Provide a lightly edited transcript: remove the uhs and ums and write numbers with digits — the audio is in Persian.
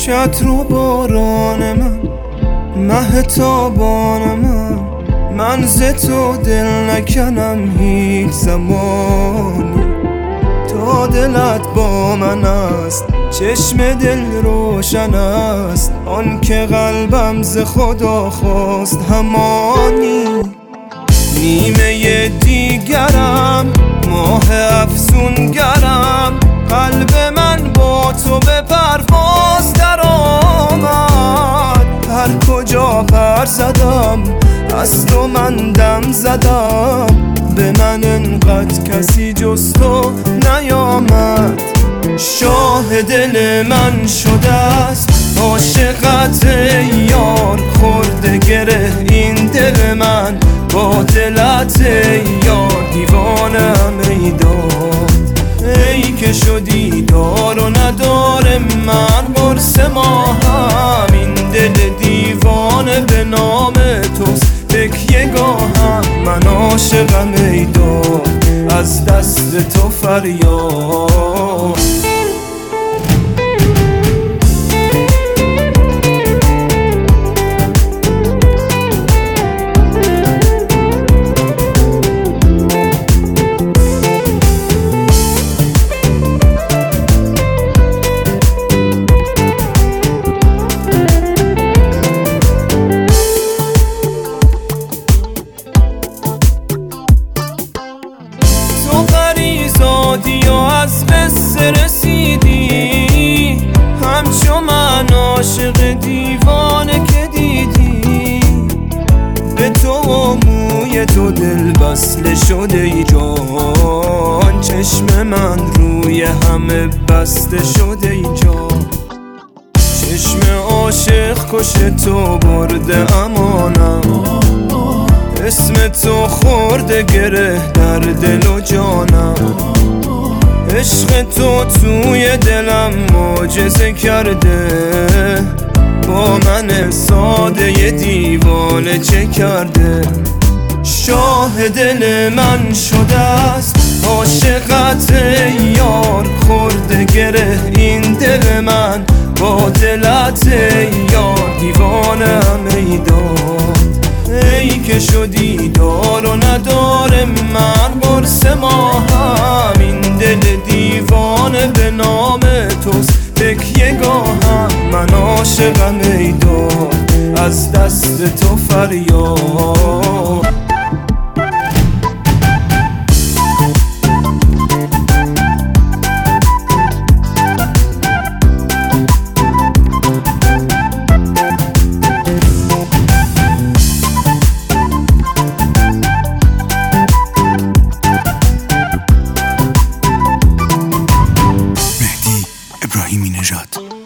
چتر و باران مه تابان من ز تو دل نکنم هیچ زمانی. تا دلت با من است چشم دل روشن است، آن که قلبم ز خدا خواست همانی. نیمه دیگرم ماه افسونگرم، قلب من با تو به پرواز در آمد. هر کجا پر زدم از تو من دم زدم، به من انقدر کسی جز تو نیامد. شاه دل من شده است عاشقت یار، خورده گره این دل من با دلت یار. دیوانم ای داد ای که شدی دار و ندار من، قرص ماهم این دل دیوانه به نام توست تکیه گاهم. من عاشقم ای داد از دست تو فریاد. زادی و از قصه رسیدی، همچو من عاشق دیوانه که دیدی. به تو و موی تو دل بسله شده ای جان، چشم من روی همه بسته شده ای جان. چشم عاشق کش تو برده امانم، اسم تو خورده گره در دل و جانم. عشق تو توی دلم معجزه کرده، با من ساده دیوانه چه کرده. شاه دل من شده است عاشقت یار، خورده گره این دل من با دلت یار. دیوانم ای داد ای که شدی دار و ندار من، قرص ماهم این دل دیوانه به نام توست تکیه گاهم. من عاشقم ای داد از دست تو فریاد. ابراهیمی نژاد.